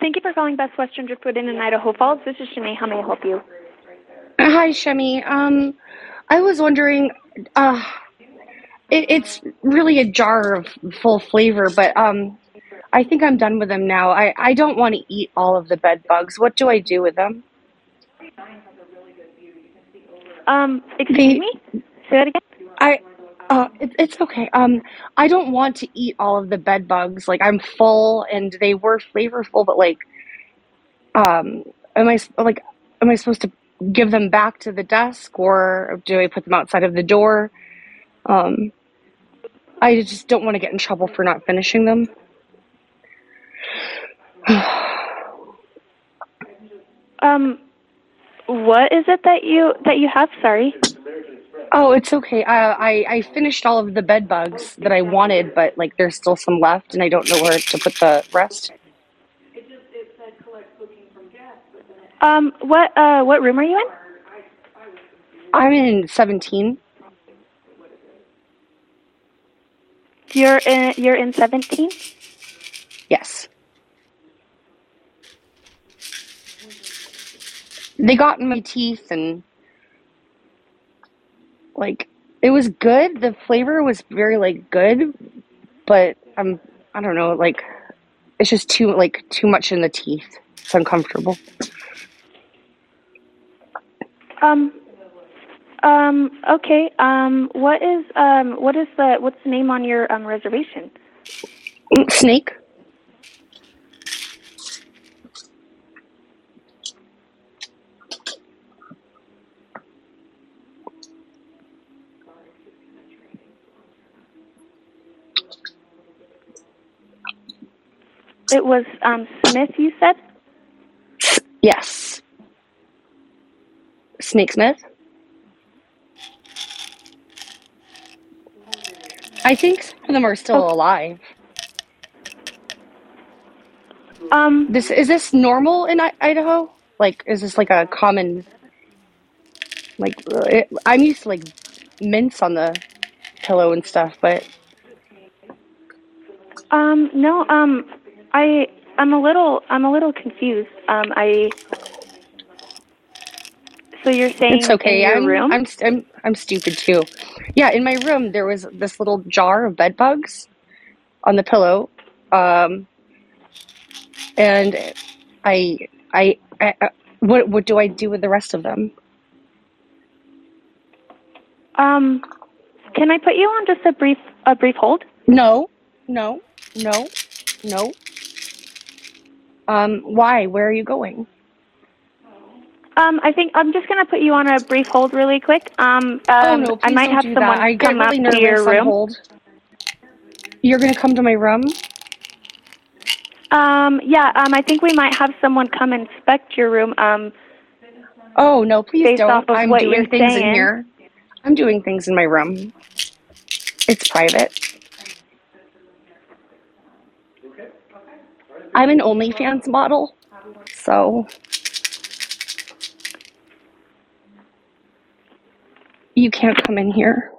Thank you for calling Best Western Driftwood Inn in Idaho Falls. This is Shanae. How may I help you? Hi, Shemi. I was wondering, uh, it's really a jar of full flavor, but I think I'm done with them now. I don't want to eat all of the bed bugs. What do I do with them? Excuse They, me? Say that again? I, it's okay. I don't want to eat all of the bed bugs. Like I'm full, and they were flavorful, but um, am am I supposed to give them back to the desk, or do I put them outside of the door? Um, I just don't want to get in trouble for not finishing them. Um, what is it that you have? Sorry. Oh, it's okay. I finished all of the bed bugs that I wanted, but like there's still some left, and I don't know where to put the rest. What room are you in? I'm in 17. You're in 17? Yes. They got in my teeth, and like it was good. The flavor was very like good, but I don't know, like it's just too much in the teeth. It's uncomfortable. Um, okay. What's the name on your reservation? Snake? It was Smith, you said? Yes. Snake Smith? I think some of them are still Okay. alive. Um, This is this normal in Idaho? Like, is this like a common I'm used to like mints on the pillow and stuff, but no, I'm a little confused. So you're it's saying in okay. your room? I'm stupid too. Yeah, in my room there was this little jar of bed bugs on the pillow, um, and I what do I do with the rest of them? Um, can I put you on just a brief hold? No, no, no, no. Why? Where are you going? I think I'm just gonna put you on a brief hold really quick. Oh no, I please might don't have do that. someone I get come up really to your nervous on room. hold. You're gonna come to my room? Yeah, I think we might have someone come inspect your room, Oh no, please based off don't. of I'm what you're doing things in saying. here. I'm doing things in my room. It's private. I'm an OnlyFans model, so you can't come in here.